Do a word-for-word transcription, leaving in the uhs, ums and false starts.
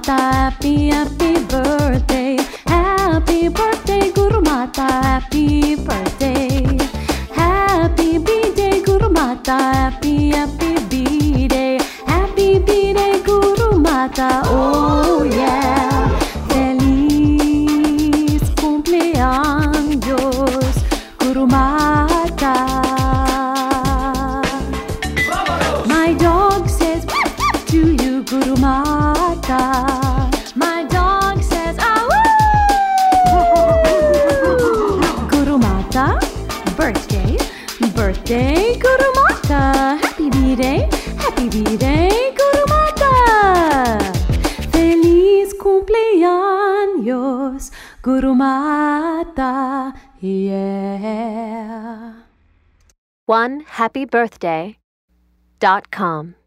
Mata, happy, happy birthday. Happy birthday, Guru Mata, happy birthday. Happy B-Day, Guru Mata, happy, happy B-Day. Happy B-Day, Guru Mata, oh yeah. Feliz cumpleaños, Guru Mata. My dog says to you, Guru Mata. My dog says, ah Guru Mata, birthday, birthday, Guru Mata. Happy B-Day, happy B-Day, Guru Mata. Feliz cumpleaños, Guru Mata, yeah. one happy birthday dot com